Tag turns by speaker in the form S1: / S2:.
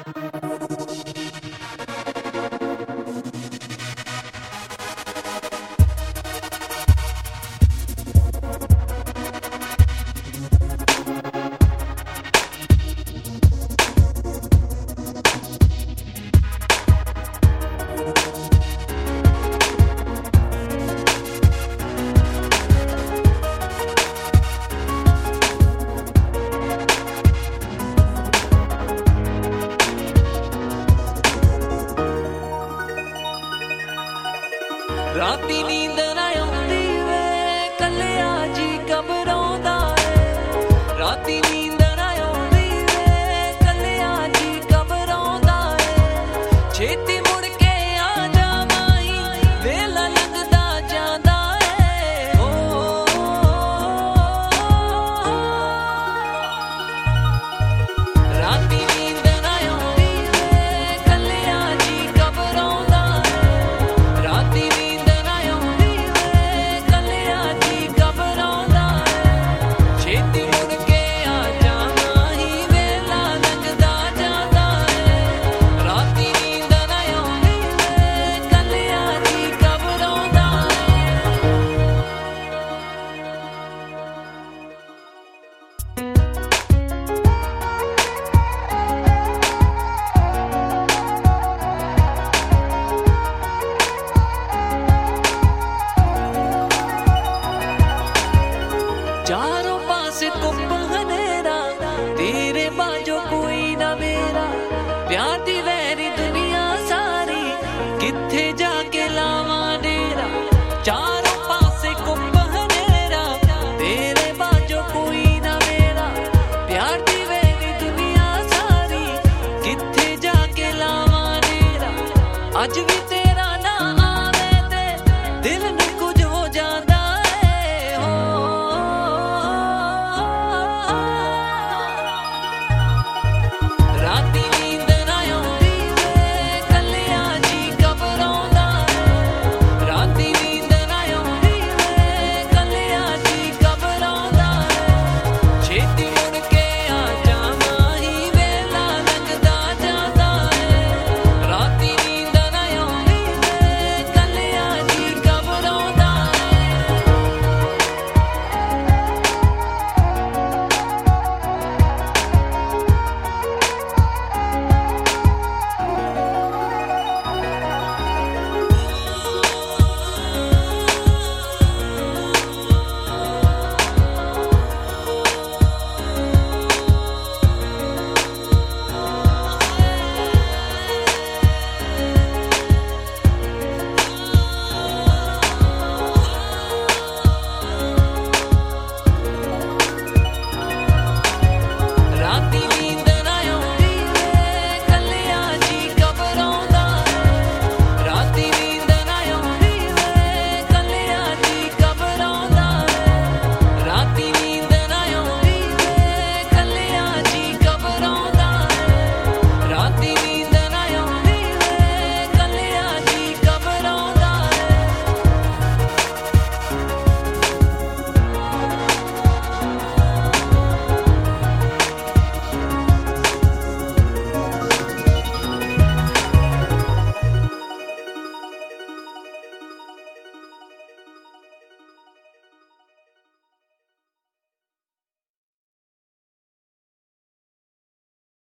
S1: राती नींद ना आउंदी वे कल्लिया जी घबराउंदा है। राती नींद ना आउंदी वे कल्लिया जी घबराउंदा है। छेती मुड़ के आ जा माही वेला लगदा जांदा है। राती नींद ना आउंदी वे कल्लिया जी घबराउंदा है। राती चारों पास कुप हनेरा तेरे बाजो कोई ना मेरा। प्यार दी वैरी दुनिया सारी किथे जाके लावां डेरा। चारों पास कुप हनेरा तेरे बाजो कोई ना मेरा। प्यार दी वैरी दुनिया सारी किथे जाके लावां डेरा। अज भी